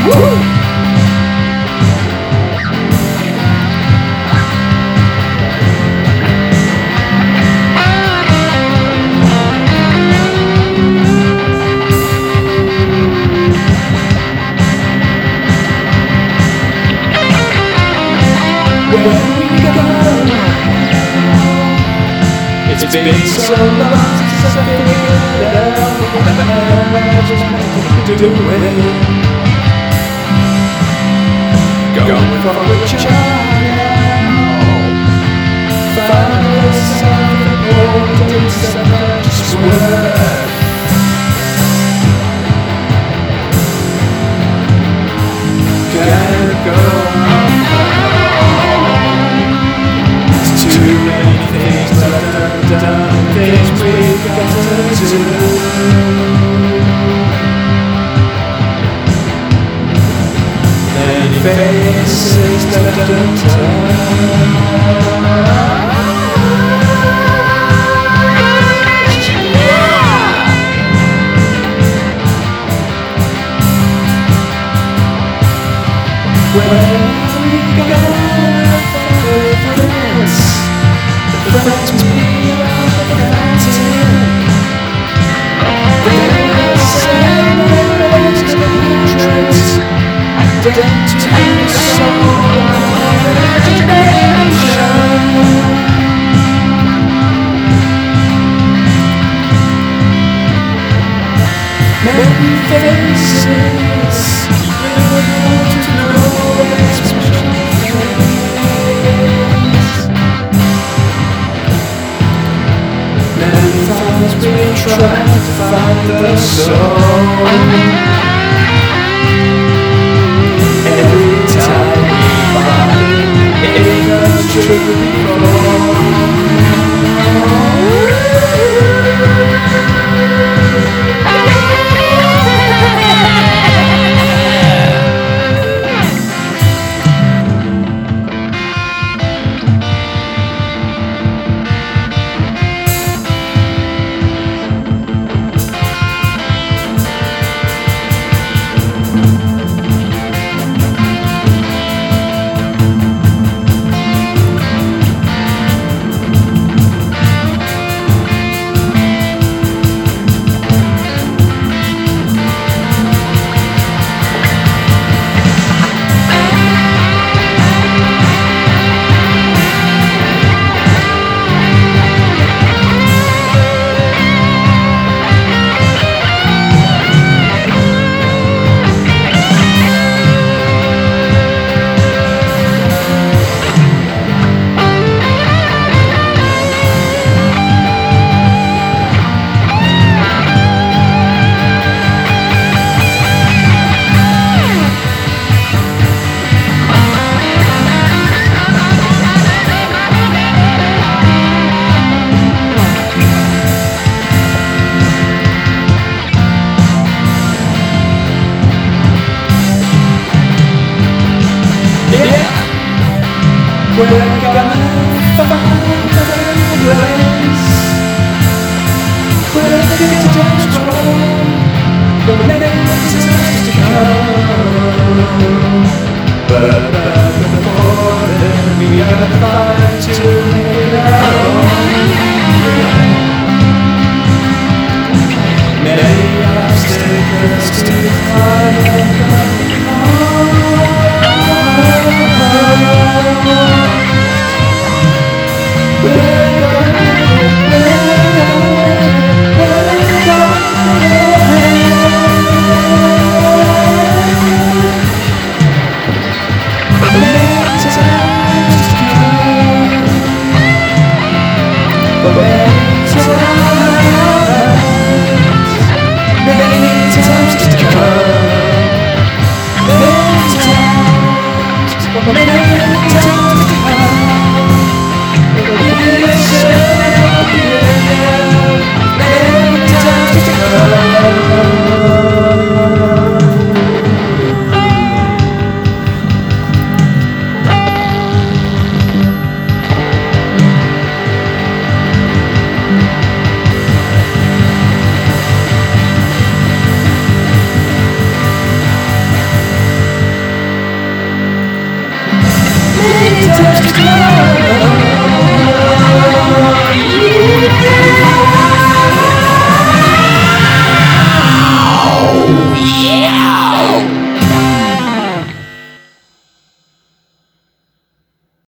It's been so long since I figured out what I just meant to do it. Going for a child, find yourself important, so much worth. Can't go on. There's too many things that I've done, things we've got to do. Many faces that I don't turn. Where we go, the friends we are, the friends in. They're saying they're to the entrance, dead to the soul of imagination. Many faces, you want to know expression. Many times we try to find the soul. Every time we find it, it comes true before. We're gonna find a place where the guitars roll, the next times to come. But before then, we gotta find to make our own. Many obstacles to climb. Many times